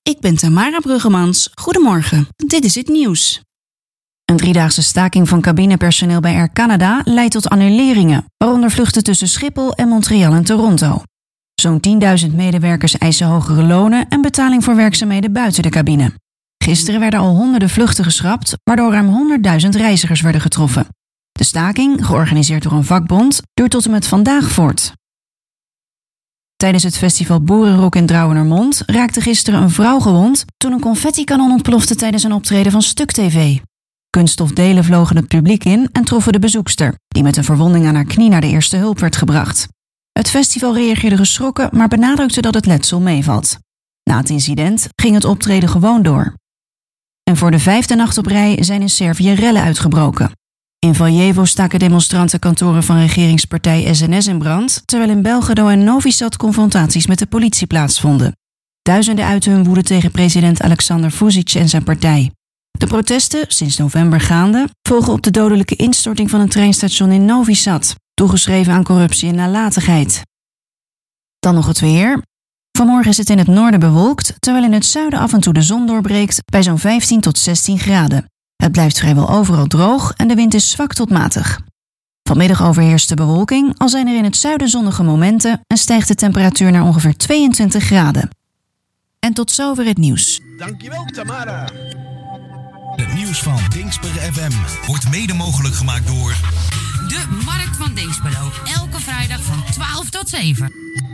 ik ben Tamara Bruggemans. Goedemorgen, dit is het nieuws. Een 3-daagse staking van cabinepersoneel bij Air Canada leidt tot annuleringen, waaronder vluchten tussen Schiphol en Montreal en Toronto. Zo'n 10.000 medewerkers eisen hogere lonen en betaling voor werkzaamheden buiten de cabine. Gisteren werden al honderden vluchten geschrapt, waardoor ruim 100.000 reizigers werden getroffen. De staking, georganiseerd door een vakbond, duurt tot en met vandaag voort. Tijdens het festival Boerenrock in Drouwenermond raakte gisteren een vrouw gewond toen een confettikanon ontplofte tijdens een optreden van Stuk TV. Kunststofdelen vlogen het publiek in en troffen de bezoekster, die met een verwonding aan haar knie naar de eerste hulp werd gebracht. Het festival reageerde geschrokken, maar benadrukte dat het letsel meevalt. Na het incident ging het optreden gewoon door. En voor de 5e nacht op rij zijn in Servië rellen uitgebroken. In Valjevo staken demonstranten kantoren van regeringspartij SNS in brand, terwijl in Belgrado en Novi Sad confrontaties met de politie plaatsvonden. Duizenden uiten hun woede tegen president Aleksandar Vučić en zijn partij. De protesten, sinds november gaande, volgen op de dodelijke instorting van een treinstation in Novi Sad, toegeschreven aan corruptie en nalatigheid. Dan nog het weer. Vanmorgen is het in het noorden bewolkt, terwijl in het zuiden af en toe de zon doorbreekt bij zo'n 15 tot 16 graden. Het blijft vrijwel overal droog en de wind is zwak tot matig. Vanmiddag overheerst de bewolking, al zijn er in het zuiden zonnige momenten en stijgt de temperatuur naar ongeveer 22 graden. En tot zover het nieuws. Dankjewel, Tamara. Het nieuws van Dingsper FM wordt mede mogelijk gemaakt door de Markt van Dingsperlo. Elke vrijdag van 12 tot 7.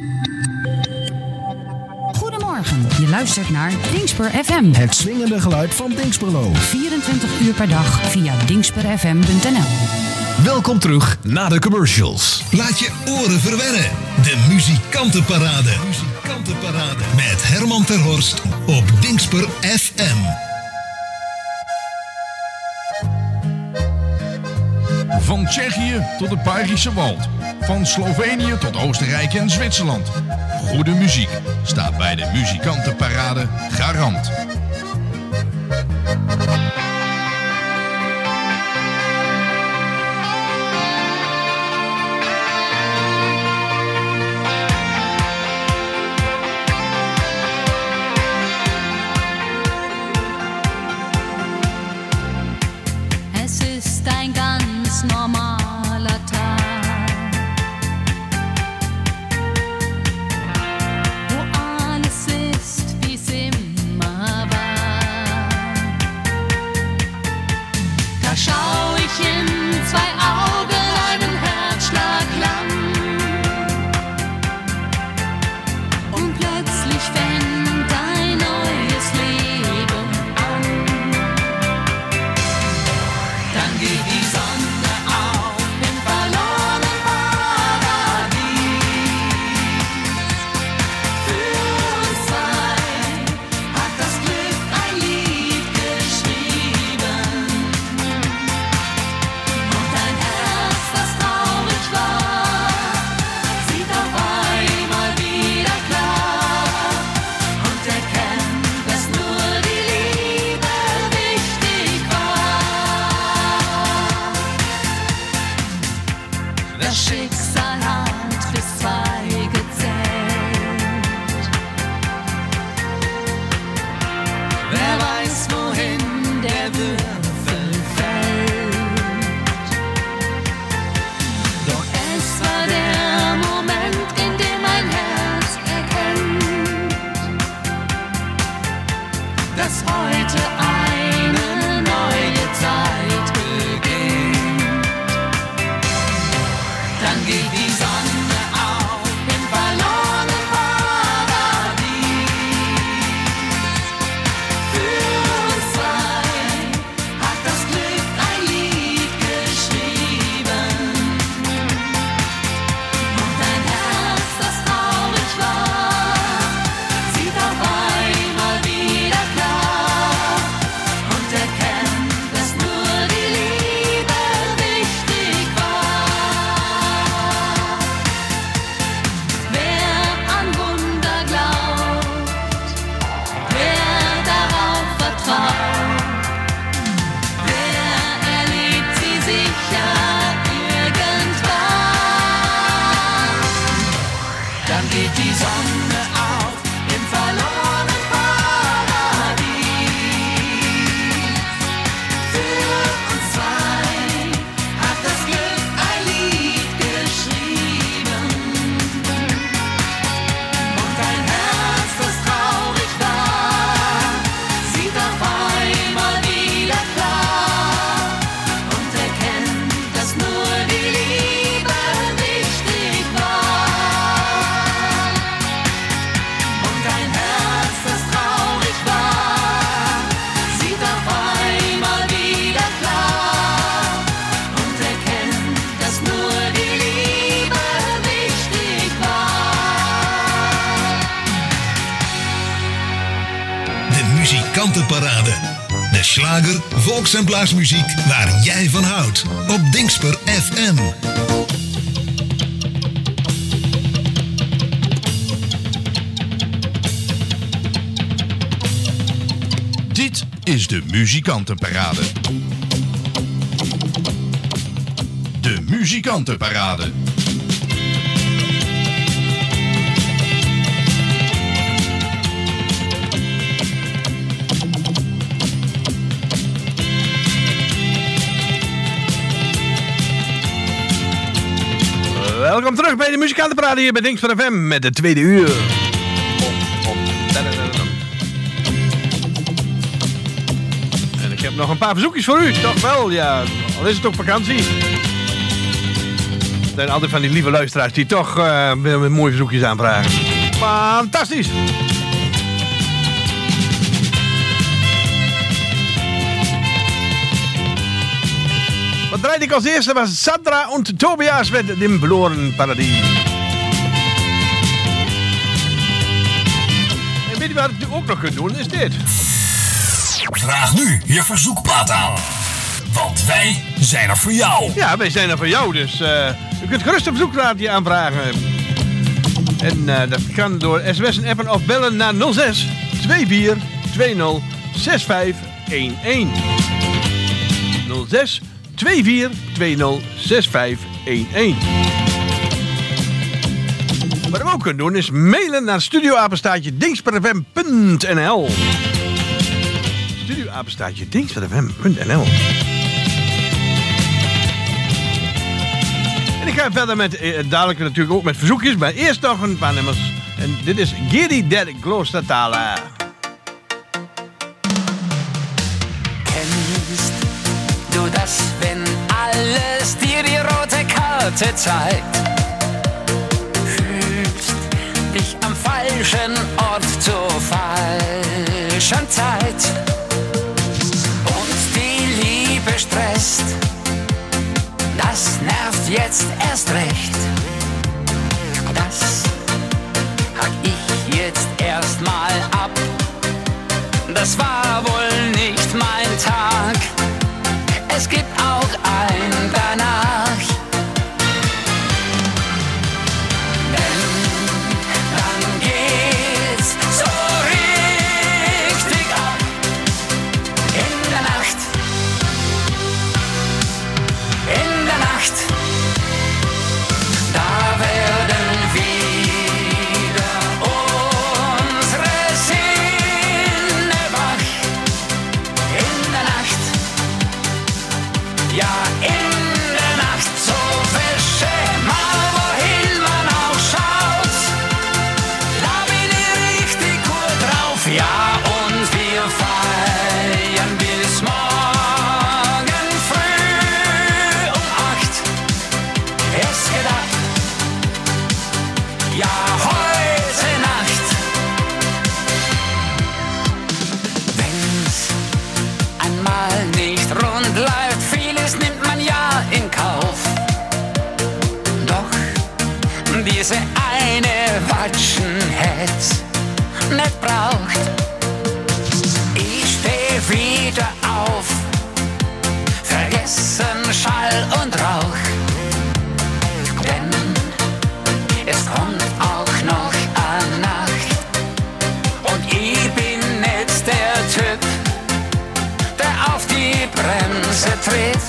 Goedemorgen, je luistert naar Dingsper FM. Het swingende geluid van Dingsperlo. 24 uur per dag via dingsperfm.nl. Welkom terug na de commercials. Laat je oren verwennen. De Muzikantenparade. Met Herman ter Horst op Dingsper FM. Van Tsjechië tot het Bayerische Wald. Van Slovenië tot Oostenrijk en Zwitserland. Goede muziek staat bij de Muzikantenparade garant. Es ist ein ganz normaler Tag, wo alles ist, wie's immer war. Da schau ich in 2 Augen, einen Herzschlag lang, und plötzlich fängt ein neues Leben an. Dann geht die Sonne auf im verlorenen Paradies. Für uns 2 hat das Glück ein Lied geschrieben. Und ein Herz, das traurig war, sieht auf einmal wieder klar und erkennt, dass nur die Liebe wichtig war. Das Schicksal hat bis 2 gezählt. Wer weiß, wohin der Würfel fällt. Doch es war der Moment, in dem mein Herz erkennt, dass heute eine neue Zeit beginnt. Dann geht die Sonne auf im verlorenen Paradies. Für uns 2 hat das Glück ein Lied geschrieben. Und ein Herz, das traurig war, sieht auf einmal wieder klar und erkennt, dass nur die Liebe wichtig war. Muzikantenparade. De slager, volks- en blaasmuziek waar jij van houdt. Op Dingsper FM. Dit is de Muzikantenparade. De Muzikantenparade. Welkom terug bij de Muzikantenparade hier bij Dingsper FM met de tweede uur. En ik heb nog een paar verzoekjes voor u, toch wel, ja. Al is het ook vakantie. Er zijn altijd van die lieve luisteraars die toch weer mooie verzoekjes aanvragen. Fantastisch! Wat draaide ik als eerste was Sandra en Tobias met Dem verloren Paradies. En weet je wat ik nu ook nog kunt doen, is dit. Vraag nu je verzoekplaat aan. Want wij zijn er voor jou. Ja, wij zijn er voor jou, dus u kunt gerust een verzoekplaatje aanvragen. En dat kan door sms en appen of bellen naar 06 24 20 6511. 06 24 20 6511. Wat we ook kunnen doen is mailen naar studioapenstaatje dingsperfm.nl. Studioapenstaatje dingsperfm.nl. En ik ga verder met, dadelijk natuurlijk ook met verzoekjes, maar eerst nog een paar nummers. En dit is Giri der Klostertaler. Kennst du das, wenn alles dir die rote Karte zeigt? Fühlst dich am falschen Ort zur falschen Zeit und die Liebe stresst, das nervt jetzt erst recht. Das hack ich jetzt erstmal ab, das war wohl nicht mein Tag. Es gibt auch ein danach. Denn dann geht's so richtig ab. In der Nacht. In der Nacht. Da werden wieder unsere Sinne wach. In der Nacht. Ja, in der Nacht, so Wäsche, mal wohin man auch schaut. Da bin ich richtig gut drauf, ja, und wir feiern bis morgen früh um 8. Es geht ab, ja, heute Nacht. Wenn's einmal nicht rund läuft, vieles nimmt man ja in Kauf. Doch diese eine Watschen hätt's nicht braucht. Ich steh wieder auf, vergessen Schall und Rauch. Denn es kommt auch noch eine Nacht und ich bin nicht der Typ, der auf die Bremse tritt.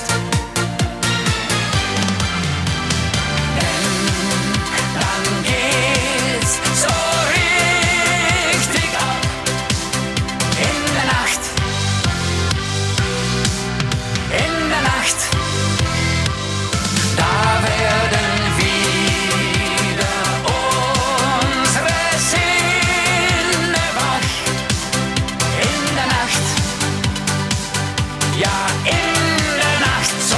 Denn dann geht's so richtig ab. In der Nacht. In der Nacht. Da werden wieder unsere Sinne wach. In der Nacht. Ja, in der Nacht,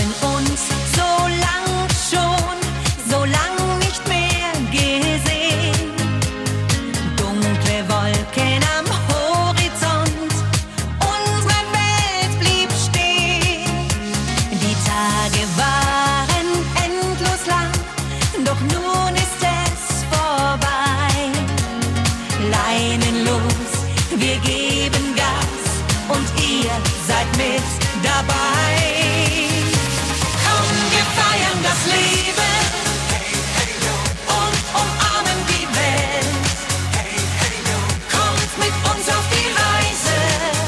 haben uns so lang schon, so lang nicht mehr gesehen. Dunkle Wolken am Horizont, unsere Welt blieb stehen. Die Tage waren endlos lang, doch nun ist es vorbei. Leinenlos, wir geben Gas und ihr seid mit dabei. Komm, wir feiern das Leben und umarmen die Welt. Kommt mit uns auf die Reise,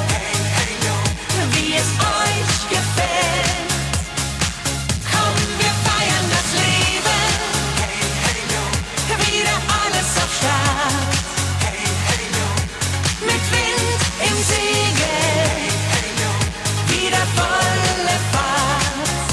wie es euch gefällt. Komm, wir feiern das Leben, wieder alles auf Start. Mit Wind im Segel, wieder volle Fahrt.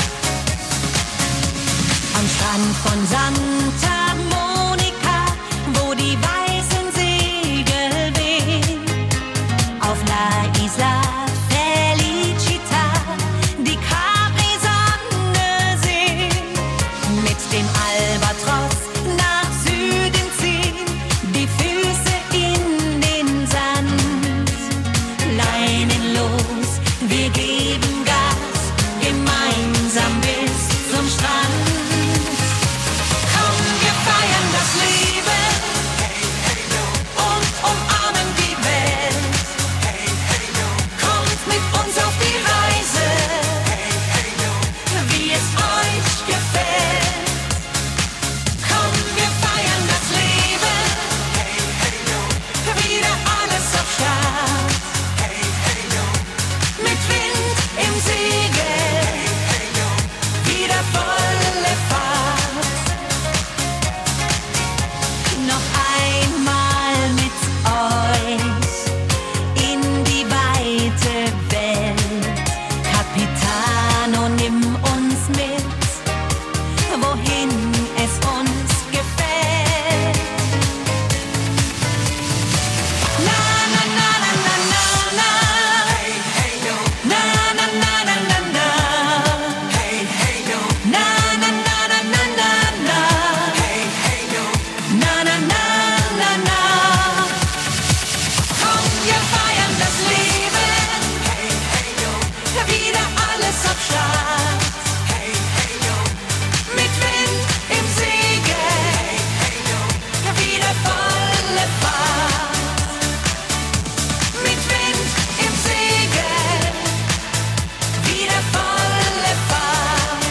Am Strand von Santa Monica, wo die weißen Segel wehen. Auf La Isla Felicita, die Capri-Sonne sehen. Mit dem Albatros nach Süden ziehen, die Füße in den Sand. Leinenlos, wir geben Gas, gemeinsam bis zum Strand. Komm, wir feiern das Leben und umarmen die Welt. Kommt mit uns auf die Reise, wie es euch gefällt. Komm, wir feiern das Leben, wieder alles auf Start. Mit Wind im Segel, wieder volle Fahrt. Noch einmal mit euch in die weite Welt. Capitano, nimm uns mit, wohin es uns gefällt. Na na na na na na na. Na na na na na na. Na na na na na na na. Na na na na na. Komm, wir feiern das Leben, wieder alles auf Start. Mit Wind im Segel, wieder volle Fahrt. Mit Wind im Segel, wieder volle Fahrt.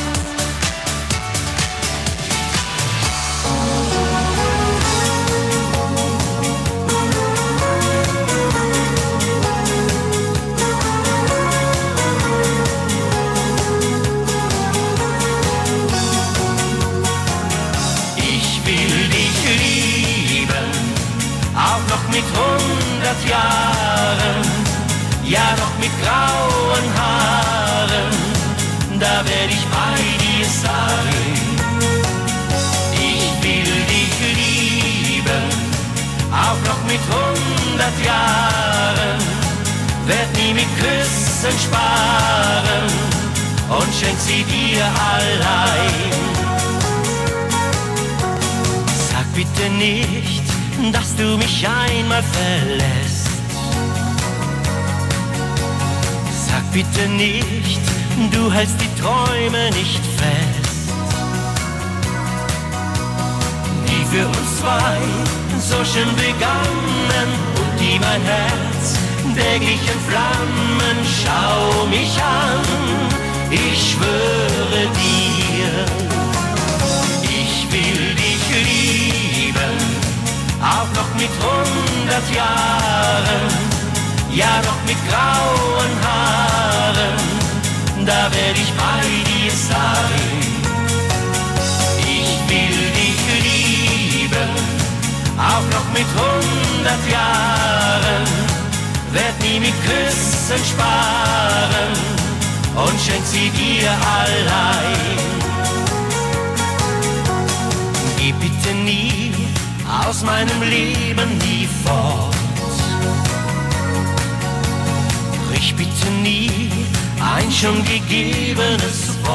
Ich will dich lieben, auch noch mit 100 Jahren, ja noch mit grauen Haaren, da werd ich bei dir sein. Ich will dich lieben, auch noch mit 100 Jahren, werd nie mit Küssen sparen und schenk sie dir allein. Sag bitte nicht, dass du mich einmal verlässt. Sag bitte nicht, du hältst die Träume nicht fest. Die für uns zwei so schön begannen und die mein Herz täglich in Flammen. Schau mich an, ich schwöre dir, ich will dich lieben, auch noch mit 100 Jahren, ja noch mit grauen Haaren, da werd ich bei dir sein. Ich will dich lieben, auch noch mit 100 Jahren, werd nie mit Küssen sparen und schenk sie dir allein. Geh bitte nie aus meinem Leben nie fort. Brich bitte nie ein schon gegebenes Wort.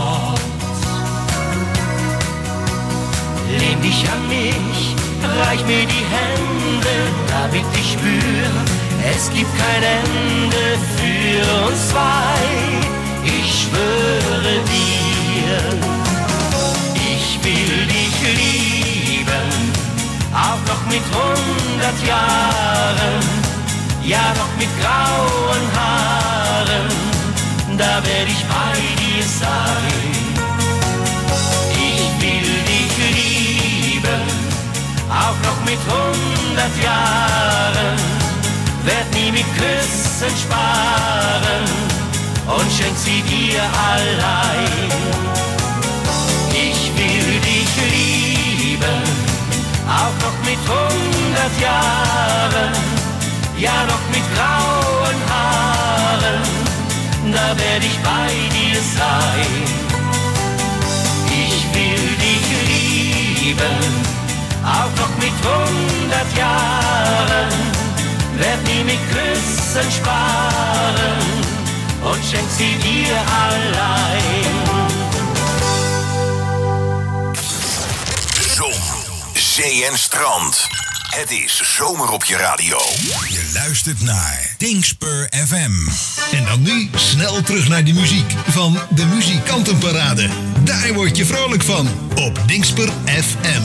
reich mir die Hände, damit ich spür, es gibt kein Ende für uns zwei. Ich schwöre dir, ich will dich lieben, auch noch mit 100 Jahren, ja noch mit grauen Haaren, da werd ich bei dir sein. Ich will dich lieben, auch noch mit 100 Jahren, werd nie mit Küssen sparen und schenk sie dir allein. Ich will dich lieben, auch noch mit 100 Jahren, ja noch mit grauen Haaren, da werd ich bei dir sein. Ich will dich lieben, auch noch mit 100 Jahren, werd nie mit Küssen sparen und schenk sie dir allein. Zon, zee en strand. Het is zomer op je radio. Je luistert naar Dingspur FM. En dan nu snel terug naar de muziek van de Muzikantenparade. Daar word je vrolijk van op Dingspur FM.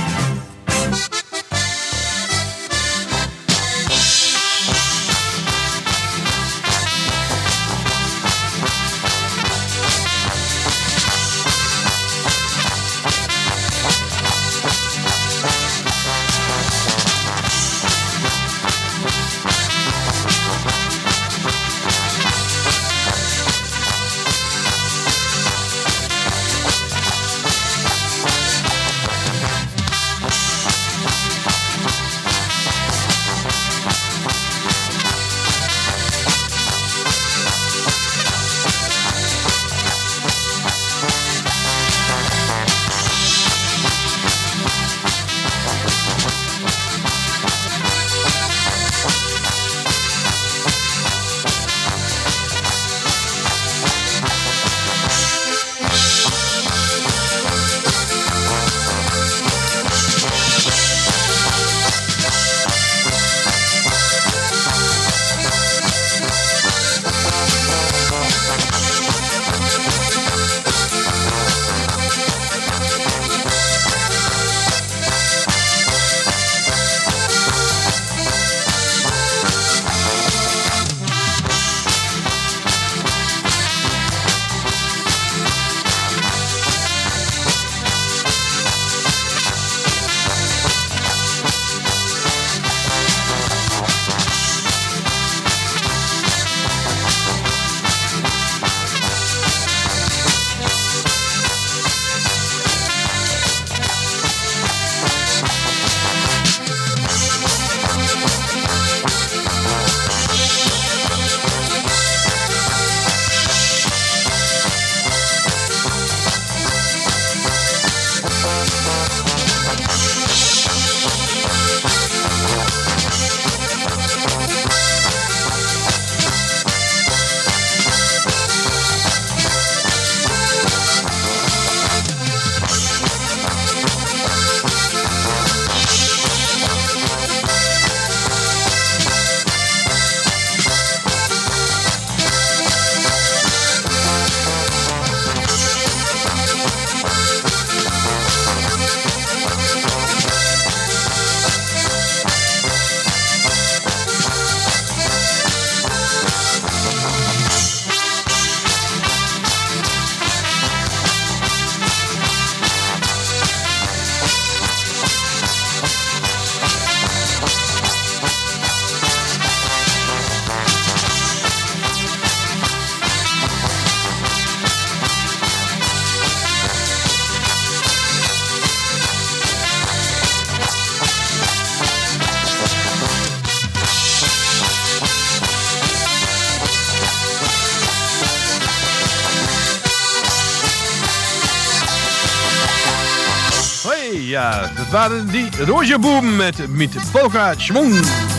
Ja, dat waren die Roosjeboom met Polka Schwung.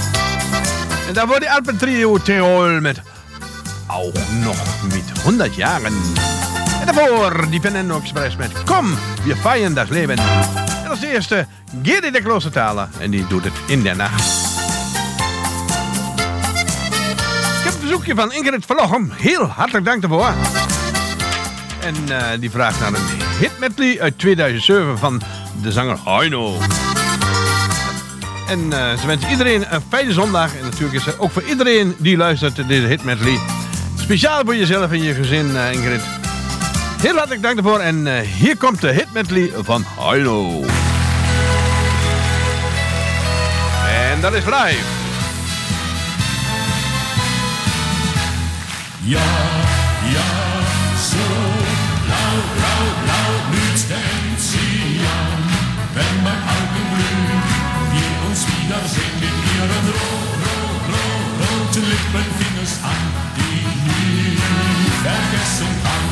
En daar wordt die Alpentrio Tirol met Auch noch mit 100 Jahren. En daarvoor die Fernando Express met Kom, wir feiern das Leben. En als eerste Gerdy de Kloostertalen. En die doet het in de nacht. Ik heb een verzoekje van Ingrid Verlochem. Heel hartelijk dank daarvoor. En die vraagt naar een hitmedley uit 2007 van de zanger Heino. En ze wensen iedereen een fijne zondag. En natuurlijk is er ook voor iedereen die luistert deze hitmedley. Speciaal voor jezelf en je gezin, Ingrid. Heel hartelijk dank daarvoor. En hier komt de hitmedley van Heino. En dat is live. Ja, ja, so blau, blau, blau blüht Stenzian, wenn beim Alpenglühen wir uns wiedersehen mit ihren roten Lippen fing es an, die ich nie vergessen kann.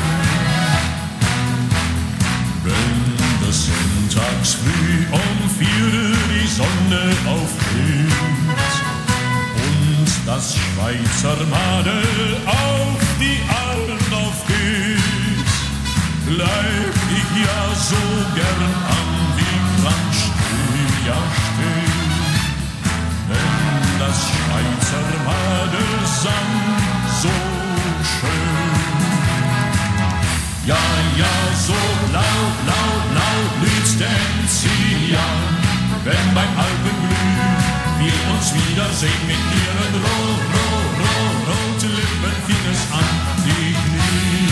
Wenn des Sonntags früh 4 die Sonne aufgeht und das Schweizer Madel auf die Alpen aufgeht, bleib ich ja so gern am Wegrand stehen, ja stehen. Wenn das Schweizer Madel sang so schön. Ja, ja, so blau, blau, blau blüht Stenzian, wenn beim Alpenglühen wir uns wiedersehen mit ihren roten Lippen fing es an, die Knie.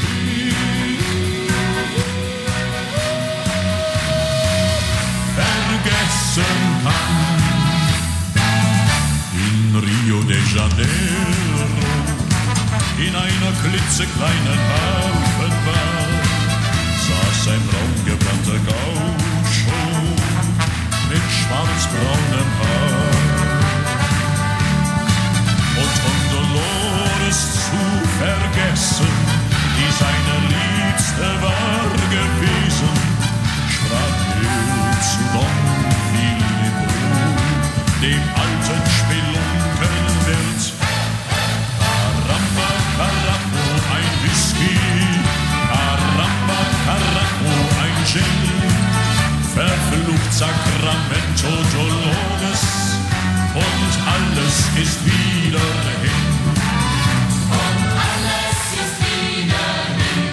Vergessen kann in Rio de Janeiro, in einer klitzekleinen Hafenbar, saß ein braungebrannter Gaucho mit schwarzbraunem Haar. Und um Dolores zu vergessen, die seine Liebste war gewesen, sprach er zu Don Filipo, dem alten Spelunkenwirt. Caramba, Caracco, ein Whisky, Caramba, Caracco, ein Gin, verflucht Sacramento Dolores und alles ist wieder hin. Und alles ist wieder hin.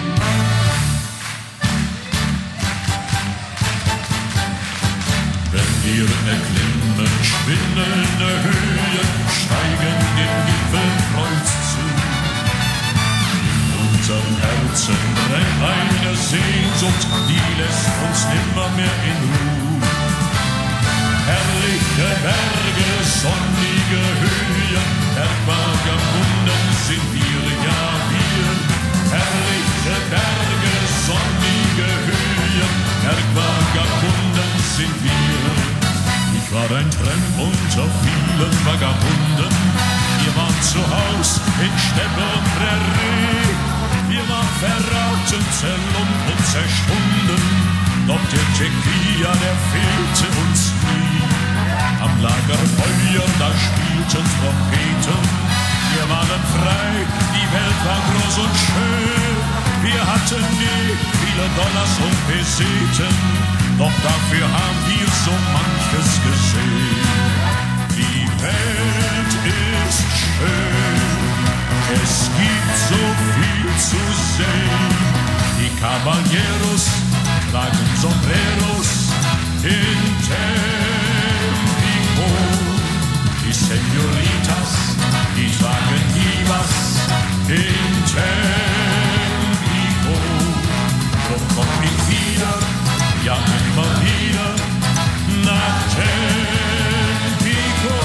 Wenn wir erklimmen schwindende Höhen, steigen dem Gipfelkreuz zu. In unserem Herzen brennt eine Sehnsucht, die lässt uns nimmer mehr in Ruhe. Herrliche Berge, sonnige Höhen, Bergvagabunden sind wir, ja wir. Herrliche Berge, sonnige Höhen, Bergvagabunden sind wir. Ich war ein Tramp unter vielen Vagabunden. Wir waren zu Haus in Steppe und Prärie. Wir waren verraten, zerlumpt und zerschunden. Doch der Tequila, der fehlte uns nie. Am Lagerfeuer, da spielten Trompeten. Wir waren frei, die Welt war groß und schön. Wir hatten nie viele Dollars und Peseten. Doch dafür haben wir so manches gesehen. Die Welt ist schön, es gibt so viel zu sehen. Die Caballeros tragen Sombreros in Tampico. Die Senoritas, die tragen Divas in Tampico. Drum komm ich wieder, ja immer wieder nach Tampico.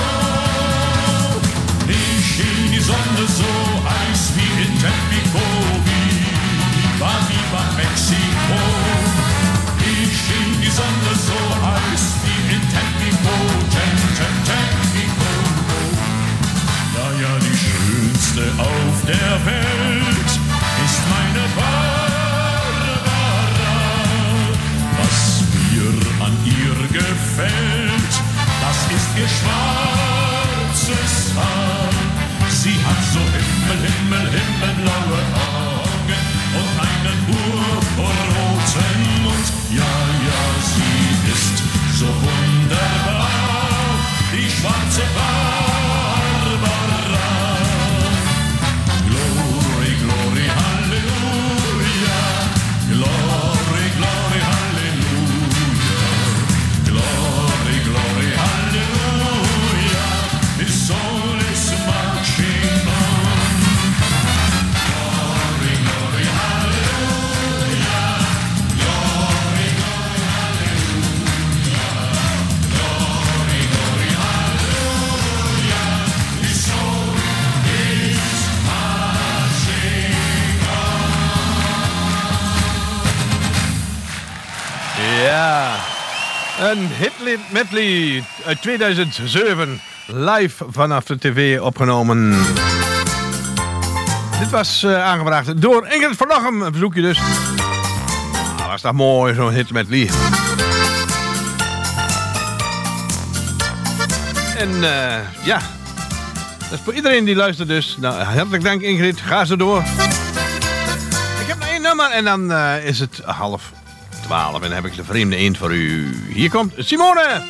Ich schien die Sonne so heiß wie in Tampico, Viva, Viva Mexico. Ich schien die Sonne so heiß wie in Tampico, Tampico. Ja, ja, die schönste auf der Welt ist meine Barbara. Was mir an ihr gefällt, das ist ihr schwarzes Haar. Sie hat so himmelblaue Augen und einen purpurroten Mund. Ja, ja, sie ist Ja, een hitlied medley uit 2007. Live vanaf de tv opgenomen. Dit was aangevraagd door Ingrid van Lochem. Een verzoekje dus. Nou, was dat mooi, zo'n hit medley. En ja, dat is voor iedereen die luistert dus. Nou, hartelijk dank Ingrid, ga zo door. Ik heb nog 1 nummer en dan is het 11:30. En dan heb ik de vreemde eend voor u. Hier komt Simone!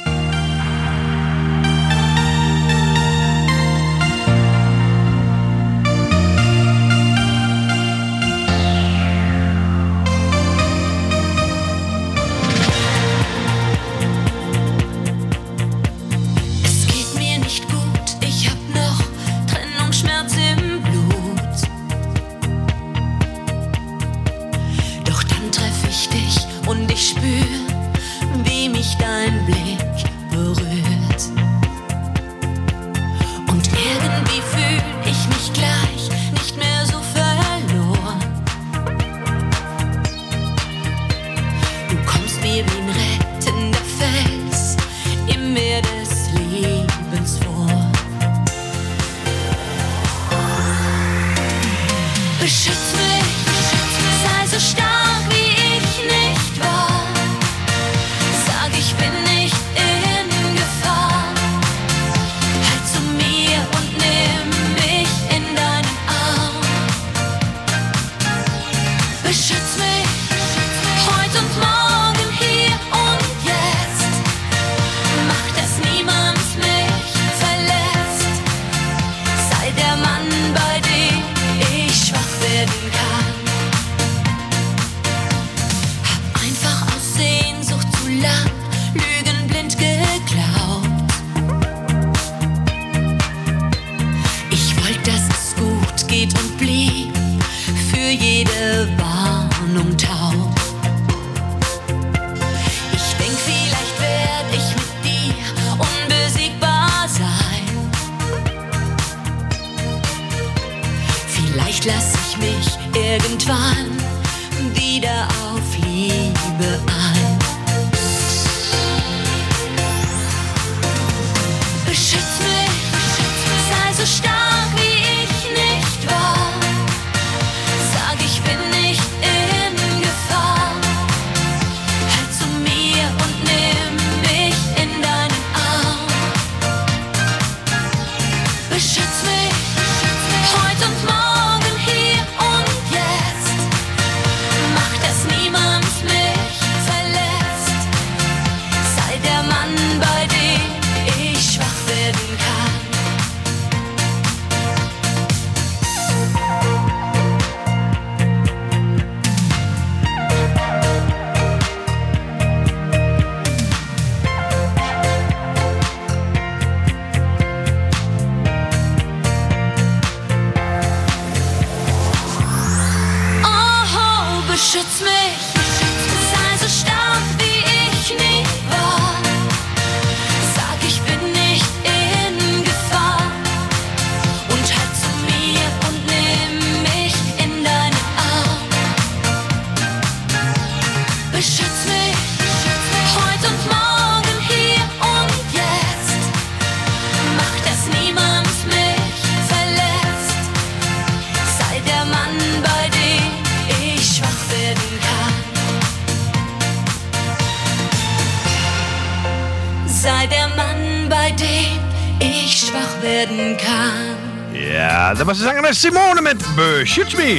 Ja, dat was de zangeres Simone met Beschütz Me.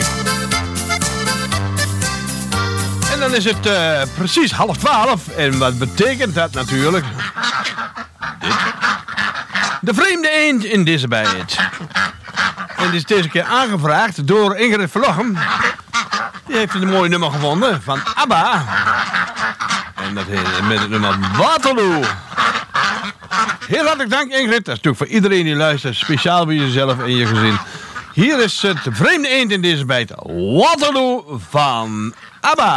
En dan is het precies 11:30. En wat betekent dat natuurlijk? Dit. De vreemde eend in deze bijt. En dit is deze keer aangevraagd door Ingrid van Lochem. Die heeft een mooi nummer gevonden van ABBA. En dat heet met het nummer Waterloo. Heel hartelijk dank Ingrid. Dat is natuurlijk voor iedereen die luistert. Speciaal voor jezelf en je gezin. Hier is het vreemde eend in deze bijt. Waterloo van ABBA.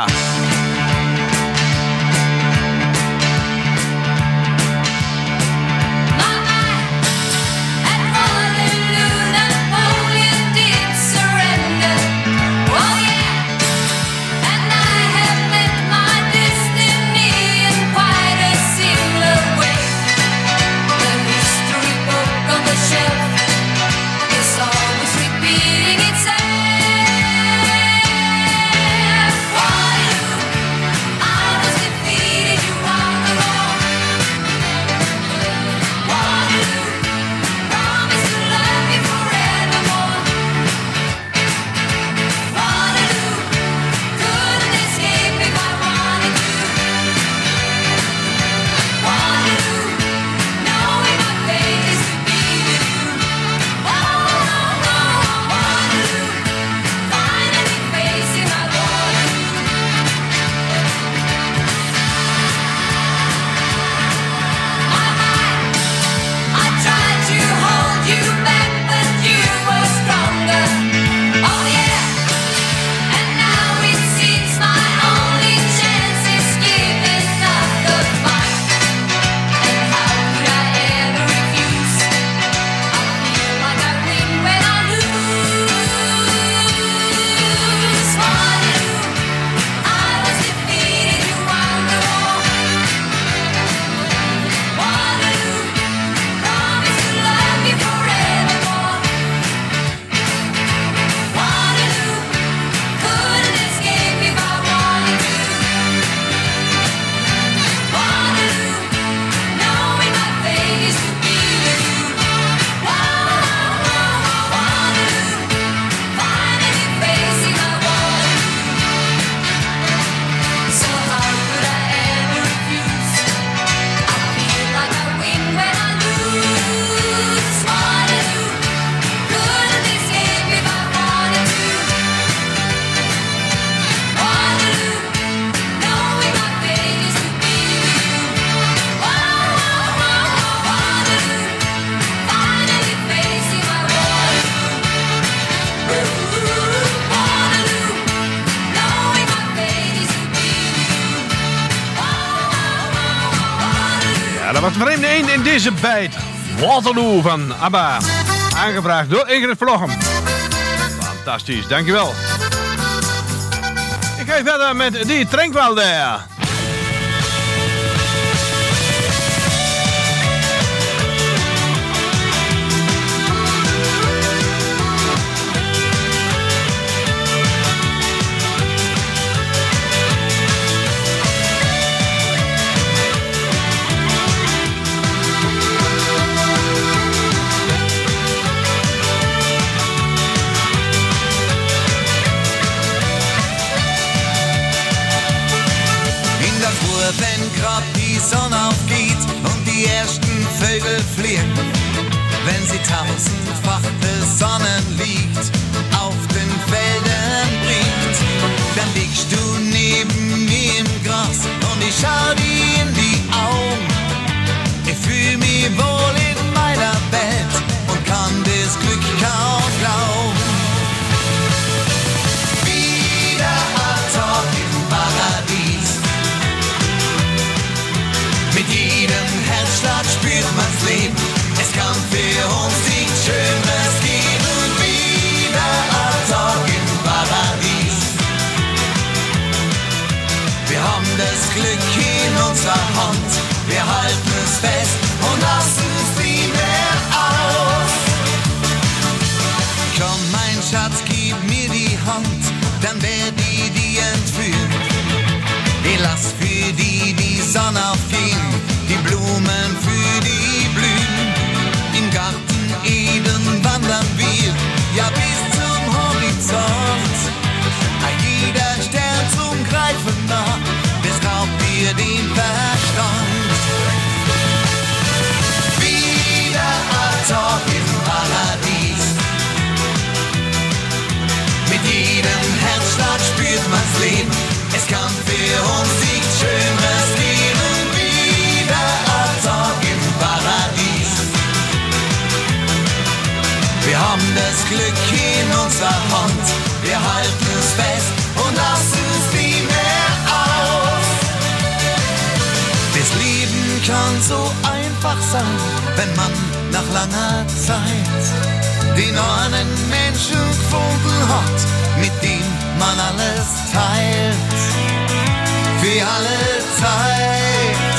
Oh yeah, and I have met my destiny. was de vreemde eend in deze bijt. Waterloo van ABBA. Aangevraagd door Ingrid Vloggen. Fantastisch, dankjewel. Ik ga verder met Die Tranquil There. Wenn grad die Sonne aufgeht und die ersten Vögel fliegen, wenn sie tausendfach besonnen liegt, auf den Feldern bringt, dann liegst du neben mir im Gras und ich schau dir in die Augen. Ich fühl mich wohl in meiner Welt und kann das Glück kaum glauben. Wieder ein Tag im Paradies. Mit jedem Herzschlag spürt man's Leben. Es kann für uns nichts Schöneres geben. Wieder ein Tag im Paradies. Wir haben das Glück in unserer Hand. Wir halten es fest und lassen es nie mehr aus. Komm, mein Schatz, gib mir die Hand, dann werd ich die entführen. Ich lass für die Sonne aufgehen, die Blumen für die blühen. Im Garten Eden wandern wir, ja bis zum Horizont. Jeder Stern zum Greifen nah, das raubt dir den Verstand. Wieder ein Tag im Paradies. Mit jedem Herzschlag spürt man's Leben. Es kann für uns nichts Schöneres geben. Wieder ein Tag im Paradies. Wir haben das Glück in unserer Hand. Wir halten es fest und lassen es nie mehr aus. Das Leben kann so einfach sein, wenn man nach langer Zeit den einen Menschen gefunden hat, mit dem man alles teilt, für alle Zeit.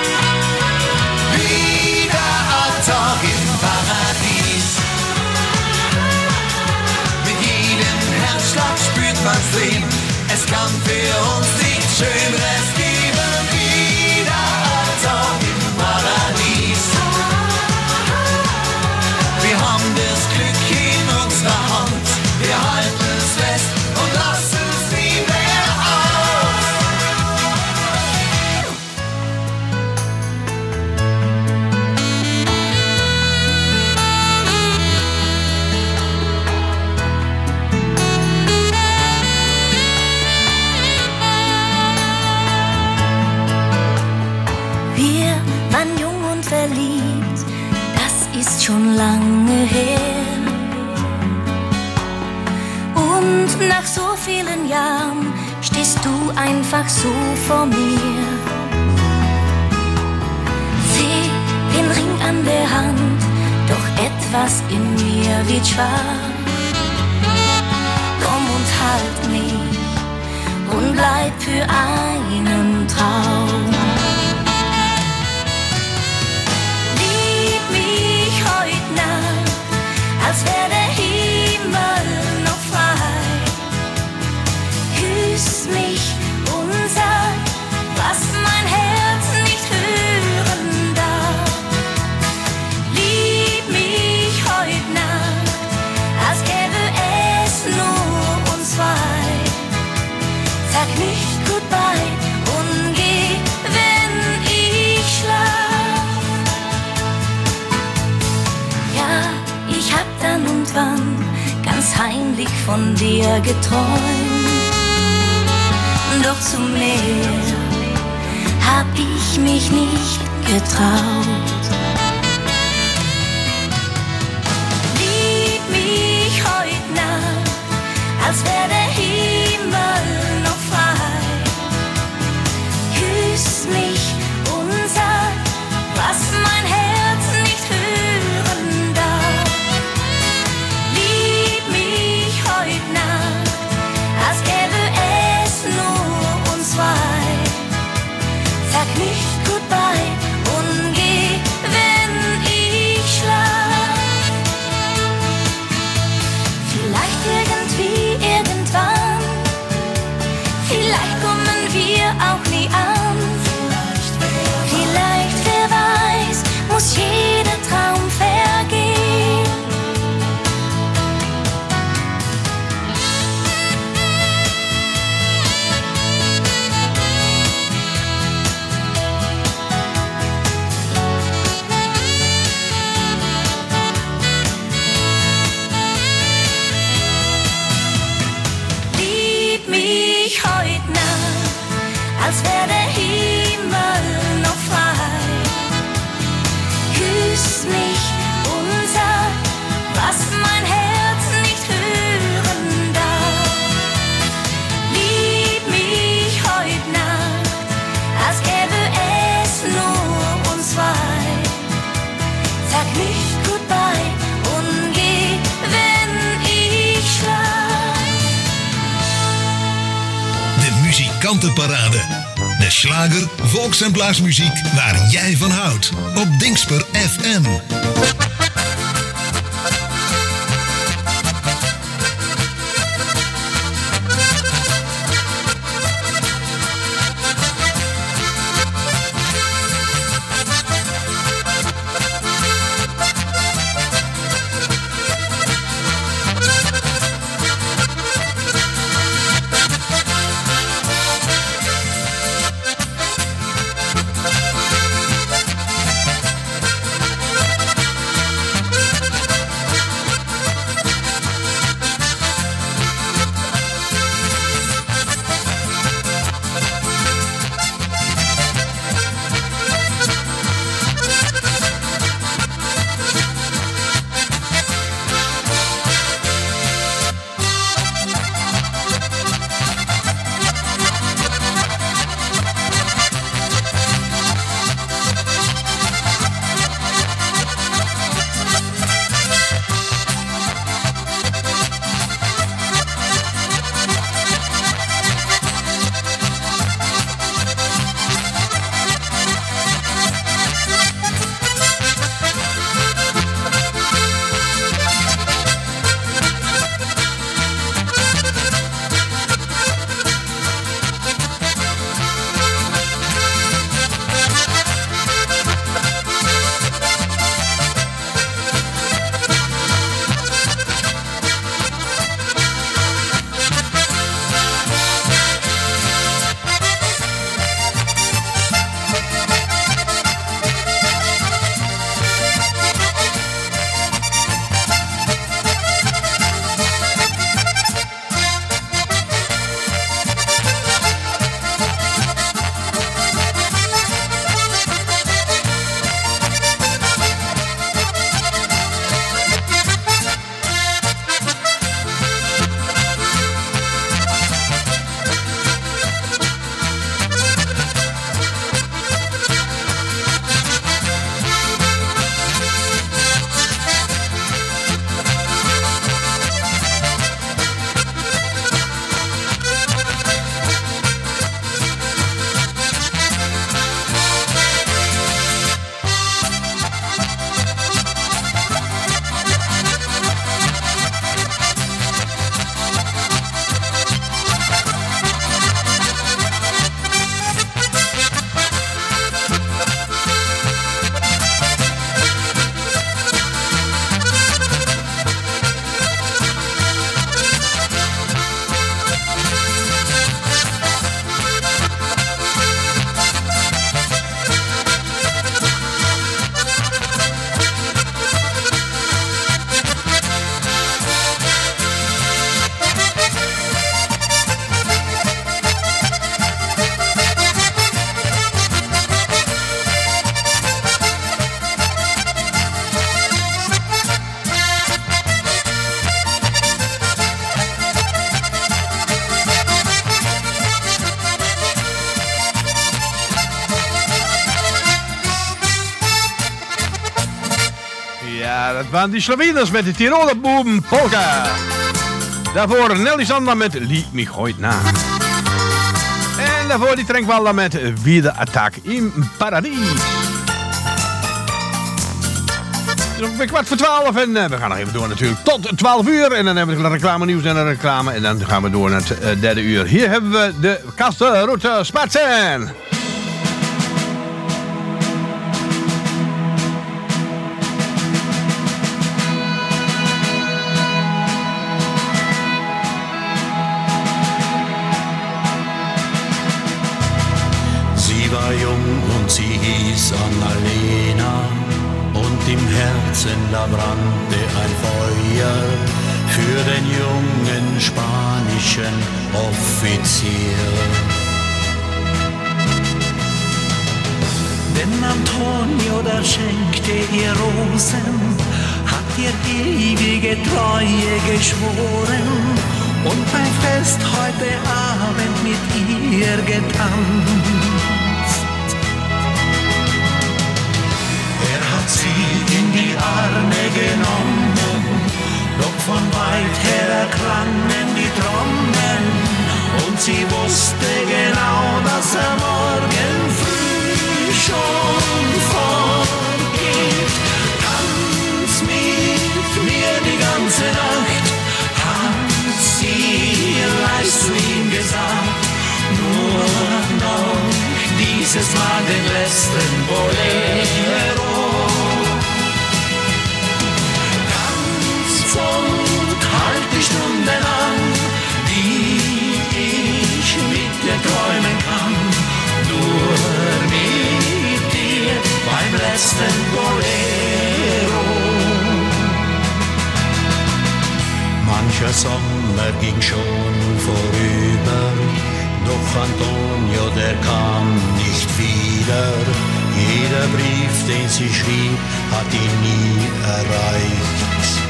Wieder ein Tag im Paradies. Mit jedem Herzschlag spürt man's Leben. Es kann für uns nichts Schöneres geben. Wieder ein Tag im Paradies. Wir haben das Glück in unserer Hand. Wir halten es fest und lassen es nie mehr aus. Wir waren jung und verliebt, das ist schon lange her. Und nach so vielen Jahren stehst du einfach so vor mir. Seh den Ring an der Hand, doch etwas in mir wird schwach. Komm und halt mich und bleib für einen Traum. Lieb mich heut Nacht, als wär der Himmel noch frei. Küss mich und sag, was mein Herz nicht hören darf. Lieb mich heut Nacht, als gäbe es nur uns zwei. Sag nicht goodbye und geh, wenn ich schlaf. Ja, ich hab dann und wann ganz heimlich von dir geträumt. Doch zu mehr hab ich mich nicht getraut. Lieb mich heut Nacht, als wär der Himmel noch frei. Küss mich und sag, was wir auch nie an. Vielleicht, wer weiß, muss jeder Traum vergehen. Lieb mich heut Nacht, als wär der Himmel noch frei. Küss mich und sag, was mein Herz nicht hören darf. Lieb mich heut Nacht, als gäbe es nur uns zwei. Sag nicht goodbye und geh, wenn ich schlaf. De muzikantenparade. De slager, volks- en blaasmuziek waar jij van houdt. Op Dingsper FM. Ja, dat waren die Sloweners met de Tiroler Boom Polka. Daarvoor Nelly Sander met Lied mich heut na. En daarvoor die Trenkwaller met Wieder Attack im Paradies. Bij 11:15 en we gaan nog even door natuurlijk tot 12 uur. En dan hebben we het reclame nieuws en een reclame. En dan gaan we door naar het derde uur. Hier hebben we de Kastelroute Spatsen. Sie war jung und sie hieß Annalena. Und im Herzen da brannte ein Feuer für den jungen spanischen Offizier. Denn Antonio, da schenkte ihr Rosen, hat ihr ewige Treue geschworen und beim Fest heute Abend mit ihr getanzt. Sie in die Arme genommen, doch von weit her erklangen die Trommeln und sie wusste genau, dass er morgen früh schon vorgeht. Tanz mit mir die ganze Nacht, hat sie leis zu ihm gesagt, nur noch dieses Mal den letzten Bolero. Und halt die Stunden an, die ich mit dir träumen kann, nur mit dir beim letzten Bolero. Mancher Sommer ging schon vorüber, doch Antonio, der kam nicht wieder. Jeder Brief, den sie schrieb, hat ihn nie erreicht.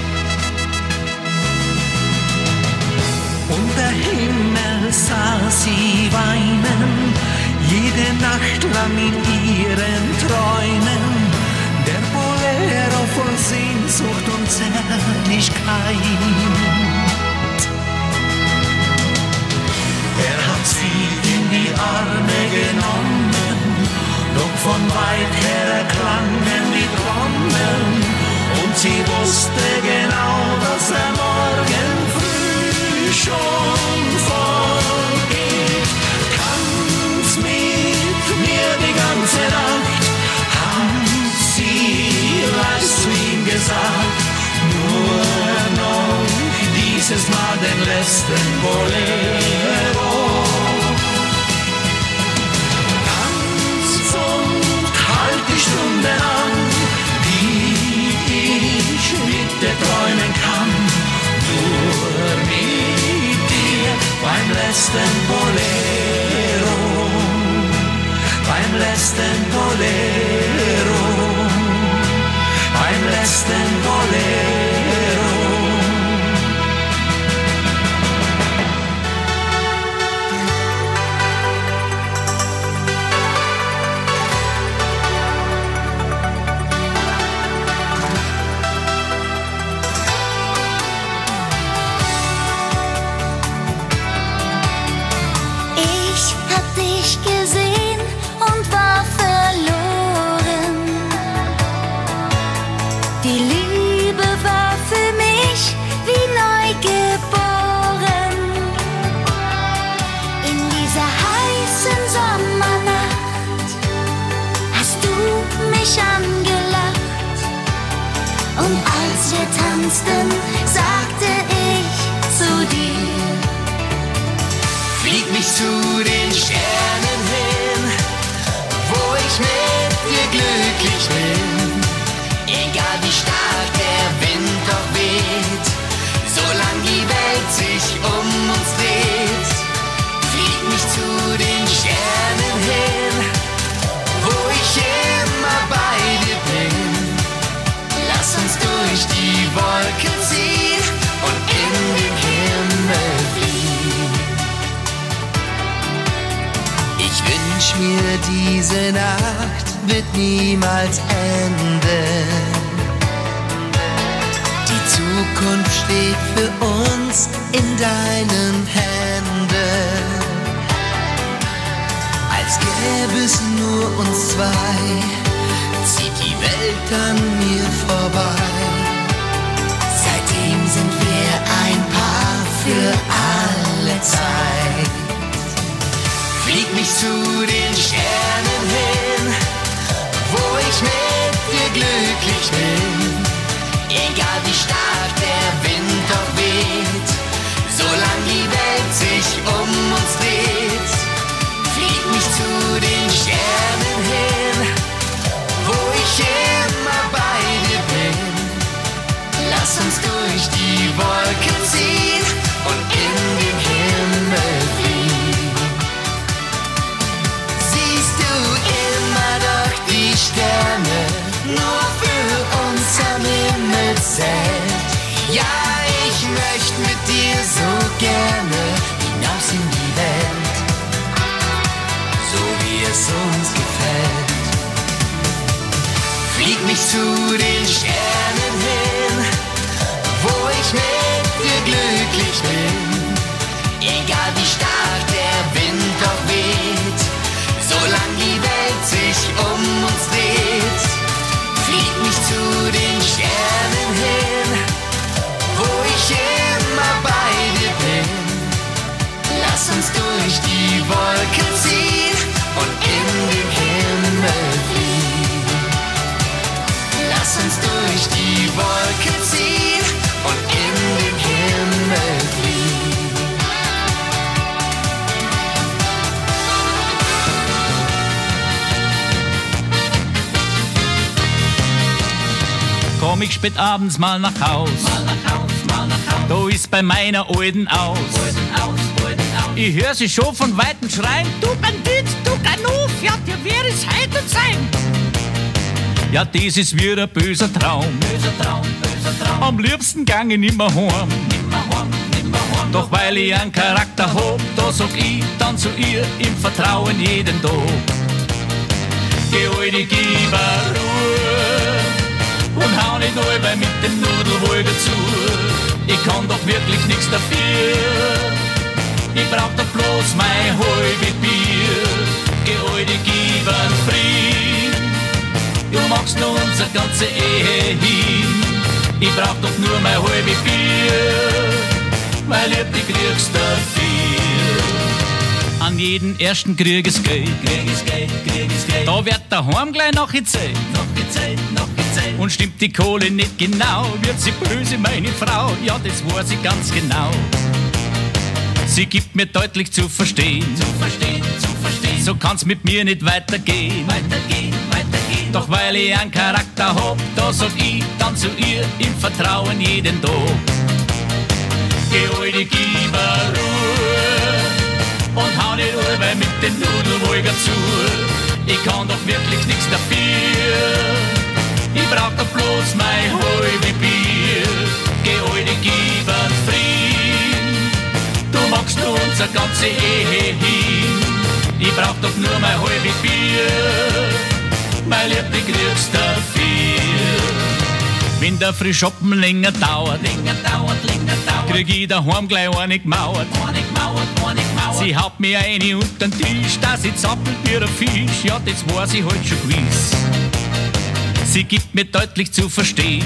Und der Himmel sah sie weinen, jede Nacht lang in ihren Träumen. Der Bolero voll Sehnsucht und Zärtlichkeit. Er hat sie in die Arme genommen, doch von weit her erklangen die Trommeln. Und sie wusste genau, dass er morgen früh schon vorgeht. Tanz mit mir die ganze Nacht, hat sie leis zu ihm gesagt, nur noch dieses Mal den letzten Bolero. Tanz und halt die Stunden an, die ich mit dir träumen kann, nur mit dir beim letzten Bolero, beim letzten Bolero, beim letzten Bolero. Sagte ich zu dir, flieg mich zu den Sternen hin, wo ich mit dir glücklich bin. Egal wie stark der Wind doch weht, solange die Welt sich um uns dreht. Flieg mich zu den Sternen hin, wo ich immer bei dir bin. Lass uns durch die Wolken ziehen und in den Himmel fliehen. Ich wünsch mir, diese Nacht wird niemals enden. Die Zukunft steht für uns in deinen Händen. Als gäbe es nur uns zwei, zieh geht die Welt an mir vorbei. Seitdem sind wir ein Paar für alle Zeit. Flieg mich zu den Sternen hin, wo ich mit dir glücklich bin. Egal wie stark der Wind doch weht, solange die Welt sich um uns dreht. Flieg mich zu den Sternen hin, wo ich immer bei dir bin. Lass uns durch die Wolken ziehen und in den Himmel fliegen. Siehst du immer noch die Sterne, nur für uns am Himmelszelt? Ja, ich möchte mit dir so gerne hinaus in die Welt, so wie es uns gefällt. Flieg mich zu den Sternen hin, wo ich mit dir glücklich bin. Egal wie stark der Wind doch weht, solange die Welt sich um uns dreht. Flieg mich zu den Sternen hin, wo ich immer bei dir bin. Lass uns durch die Wolken ziehen und in den Himmel fliegen. Lass uns durch die Wolken ziehen und in den Himmel fliegen. Komm ich spät abends mal nach Haus, da ist bei meiner Alten aus. Ich hör sie schon von Weitem schreien, du Bandit, du Ganuf, ja dir wär es heut und sein. Ja, das ist wie ein böser Traum. Am liebsten gang ich nimmer heim. Doch weil ich einen Charakter hab, da sag ich dann zu ihr im Vertrauen jeden Tag. Geh alte, gib eine Ruhe und hau nicht allweil mit dem Nudelwolger zu. Ich kann doch wirklich nichts dafür, ich brauch doch bloß mein halbe Bier. Geh alte, gib einen Frieden, du machst nur unsere ganze Ehe hin. Ich brauch doch nur mein halbe Bier, mein Lieb, die kriegst dafür. An jeden ersten krieg es Geld, da wird daheim gleich nachgezählt. Und stimmt die Kohle nicht genau, wird sie böse, meine Frau, ja das weiß ich ganz genau. Sie gibt mir deutlich zu verstehen, so kann's mit mir nicht weitergehen. Doch weil ich einen Charakter hab, da sag ich dann zu ihr im Vertrauen jeden Tag. Geh alte, gib eine Ruhe und hau nicht allweil mit den Nudelwolger zu. Ich kann doch wirklich nichts dafür, ich brauch doch bloß mein halbe Bier. Geh alte, gib einen Frieden, du magst nur unsere ganze Ehe hin. Ich brauch doch nur mein halbe Bier, mein Lieb, die kriegst dafür. Wenn der Frühschoppen länger dauert, krieg ich daheim gleich eine gemauert. Sie haut mir eine unter den Tisch, dass ich zappelt wie ein Fisch, ja das weiß ich halt schon gewiss. Sie gibt mir deutlich zu verstehen,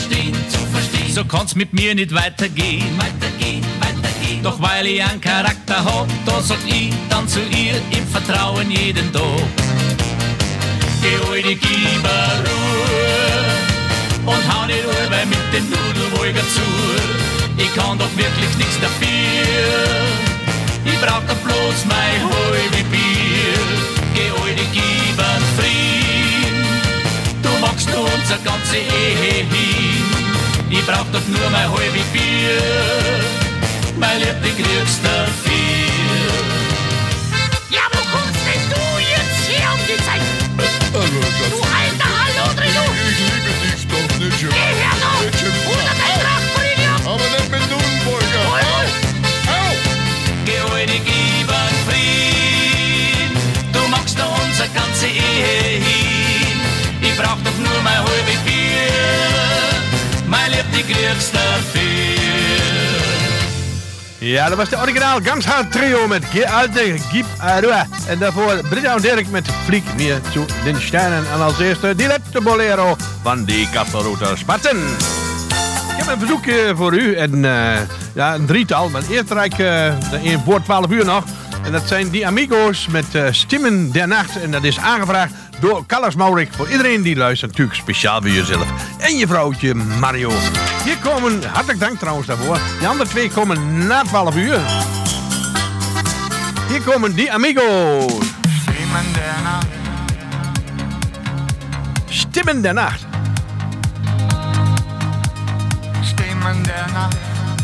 so kann's mit mir nicht weitergehen. Doch weil ich einen Charakter hab, da sag ich dann zu ihr im Vertrauen jeden Tag. Geh alte, gib eine Ruhe und hau nicht allweil mit den Nudelwolger zu. Ich kann doch wirklich nichts dafür, ich brauch doch bloß mein halbe Bier. Geh alte, gib einen Frieden, du magst nur unsere ganze Ehe hin. Ich brauch doch nur mein halbe Bier, mein Lieb, die kriegst dafür. Ja, wo kommst denn du jetzt her um die Zeit? Du alter Hallodri, du! Ich liebe dich doch nicht, Jim. Geh her noch! Oder dein Trachtpolinium! Aber nicht mit Nudelwolger! Au! Geh alte, gib einen Frieden, du magst doch unsere ganze Ehe hin. Ich brauch doch nur mein halbe Bier, mein Lieb, die kriegst dafür. Ja, dat was de originaal Gangshard trio met Alte Gib Arua. En daarvoor Britta en Dirk met Vlieg weer zu den Sternen. En als eerste die laatste bolero van die Kastelrooter Spatzen. Ik heb een verzoekje voor u. En ja, een drietal. Maar eerst rijd ik voor 12 uur nog. En dat zijn die Amigos met Stimmen der Nacht. En dat is aangevraagd door Carlos Maurik. Voor iedereen die luistert. Natuurlijk speciaal voor jezelf. En je vrouwtje Mario. Hier komen, hartelijk dank trouwens daarvoor. Die andere twee komen na 12 uur. Hier komen die Amigos. Stimmen der Nacht. Stimmen der Nacht. Stimmen der Nacht.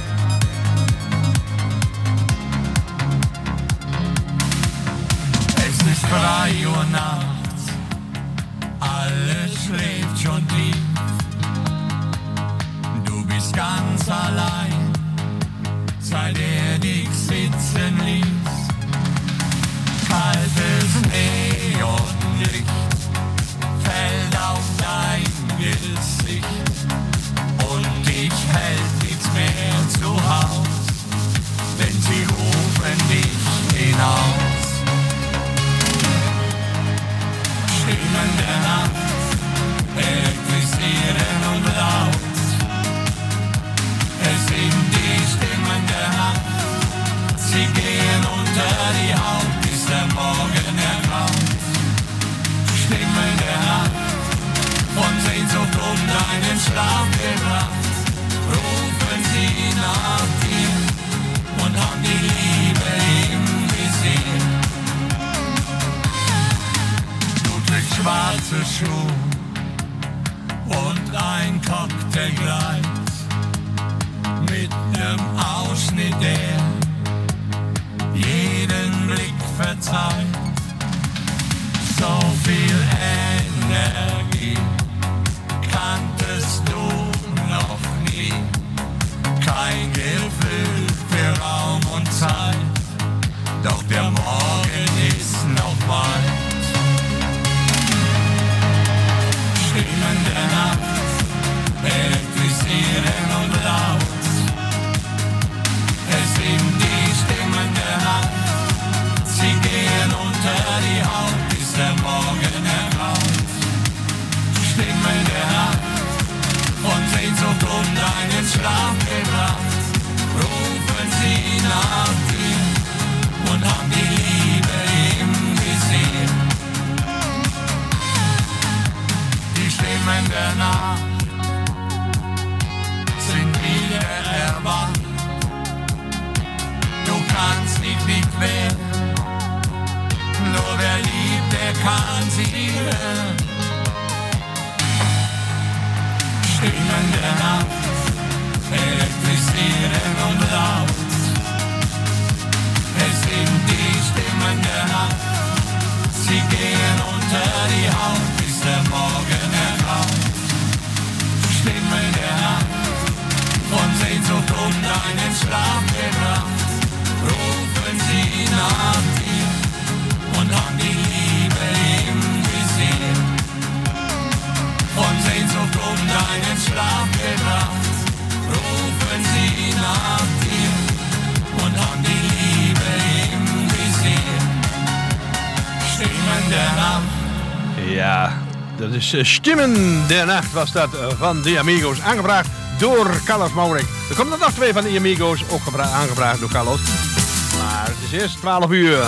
Es ist 3 Uhr nachts. Alles schläft schon tief. Du bist ganz allein, seit dich sitzen ließ. Kaltes Neonlicht fällt auf dein Gesicht und dich hält nichts mehr zu Haus, denn sie rufen dich hinaus. Stimmen der Nacht elektrisieren und laut. Es sind die Stimmen der Nacht, sie gehen unter die Haut, bis der Morgen ergraut. Stimmen der Nacht, von Sehnsucht um deinen Schlaf gebracht, rufen sie nach dir und haben die Liebe im Visier. Du trägst schwarze Schuhe und ein Cocktailkleid mit nem Ausschnitt, der jeden Blick verzeiht. So viel Energie kanntest du noch nie. Kein Gefühl für Raum und Zeit, doch der Morgen ist noch weit. Stimmen der Nacht elektrisieren und laut. Es sind die Stimmen der Nacht, sie gehen unter die Haut, bis der Morgen ergraut. Stimmen der Nacht, von Sehnsucht um deinen Schlaf gebracht, rufen sie nach dir und haben die Liebe im Visier. Die Stimmen der Nacht sind wieder erwacht. Du kannst dich nicht wehren, nur wer liebt, der kann sie hören. Stimmen der Nacht, elektrisieren und laut. Es sind die Stimmen der Nacht, sie gehen unter die Haut, bis der Morgen ergraut. Stimmen der Nacht, von Sehnsucht um deinen Schlaf gebracht, rufen sie nach dir und haben die Liebe im Visier. Von Sehnsucht um deinen Schlaf gebracht, rufen sie nach dir und haben die Liebe im Visier. Stimmen der Nacht. Ja, dat is Stimmen der Nacht was dat van die Amigos. Aangevraagd door Carlos Maurik. Er komt nog 2 van die Amigos, ook aangevraagd door Carlos. Maar het is eerst 12 uur.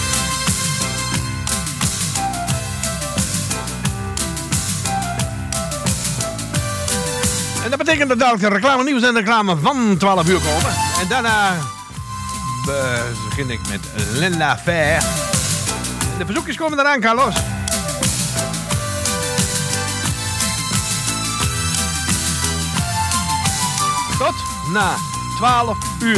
En dat betekent dat dadelijk de reclame nieuws en de reclame van 12 uur komen. En daarna begin ik met Linda Fair. En de verzoekjes komen eraan, Carlos. Tot na 12 uur.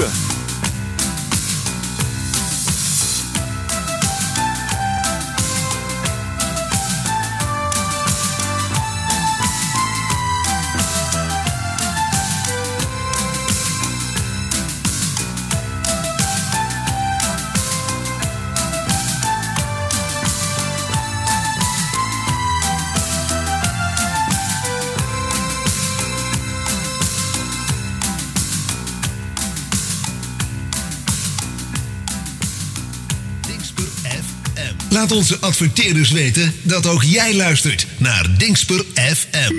Laat onze adverteerders weten dat ook jij luistert naar Dingsper FM.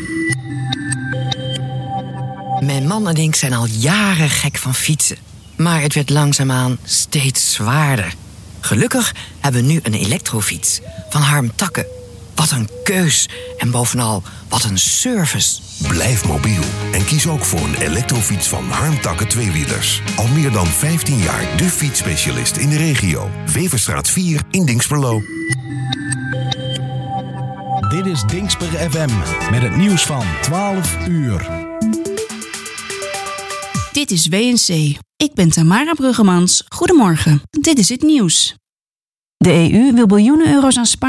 Mijn man en ik zijn al jaren gek van fietsen. Maar het werd langzaamaan steeds zwaarder. Gelukkig hebben we nu een elektrofiets van Harm Takke. Wat een keus en bovenal wat een service. Blijf mobiel en kies ook voor een elektrofiets van Harm Takke tweewielers. Al meer dan 15 jaar de fietsspecialist in de regio. Weverstraat 4 in Dinxperlo. Dit is Dingsper FM met het nieuws van 12 uur. Dit is WNC. Ik ben Tamara Bruggemans. Goedemorgen. Dit is het nieuws. De EU wil biljoenen euro's aan